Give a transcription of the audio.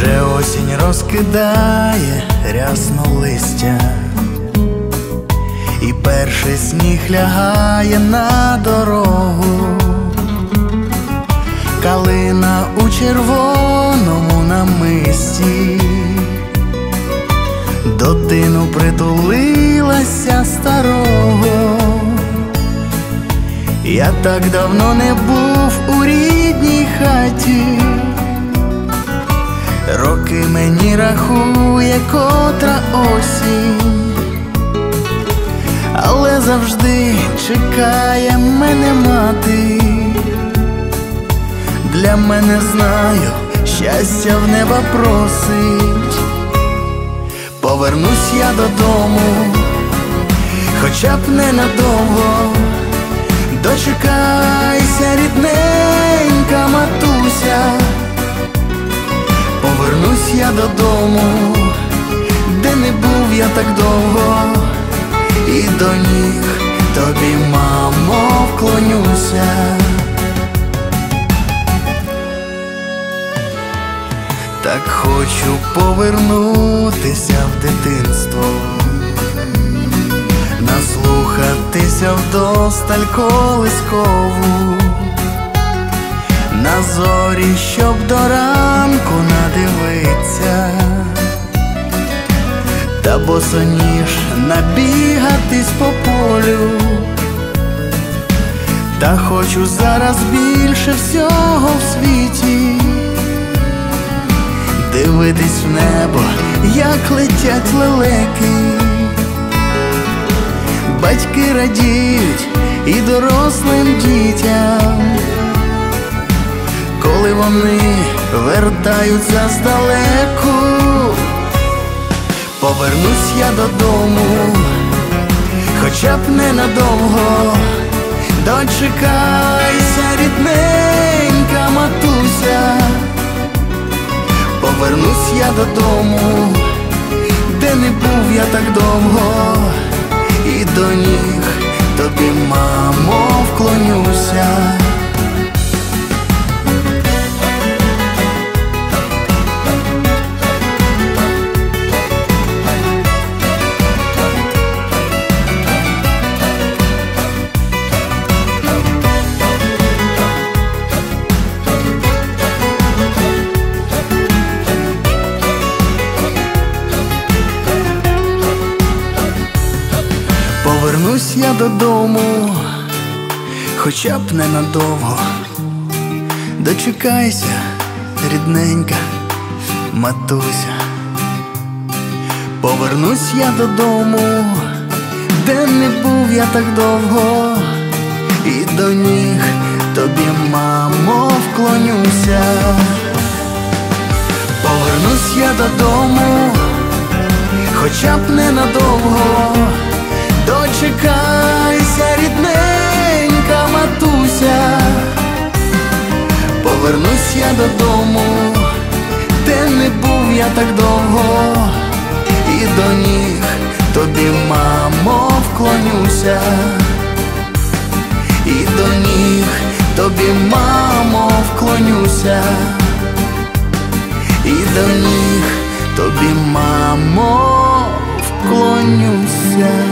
Вже осінь розкидає рясно листя, і перший сніг лягає на дорогу. Калина у червоному намисті до тину притулилася старого. Я так давно не був у рідній хаті, роки мені рахує котра осінь, але завжди чекає мене мати. Для мене, знаю, щастя в неба просить. Повернусь я додому, хоча б ненадовго. Дочекайся, рідненька матуся. Повернусь я додому, де не був я так довго, і до ніг тобі, мамо, вклонюся. Так хочу повернутися в дитинство, наслухатися вдосталь колискову, на зорі, щоб до ранку надивиться, та босоніж набігатись по полю. Та хочу зараз більше всього в світі дивитись в небо, як летять лелеки. Батьки радіють і дорослим дітям, коли вони вертаються здалеку. Повернусь я додому, хоча б ненадовго. Дочекайся, рідненька матуся. Повернусь я додому, де не був я так довго, і до ніг тобі, мамо, вклонюся. Повернусь я додому, хоча б ненадовго. Дочекайся, рідненька матуся. Повернусь я додому, де не був я так довго, і до ніг тобі, мамо, вклонюся. Повернусь я додому, хоча б ненадовго. Дочекайся, рідненька матуся. Повернусь я додому, де не був я так довго, і до ніг тобі, мамо, вклонюся. І до ніг тобі, мамо, вклонюся. І до ніг тобі, мамо, вклонюся.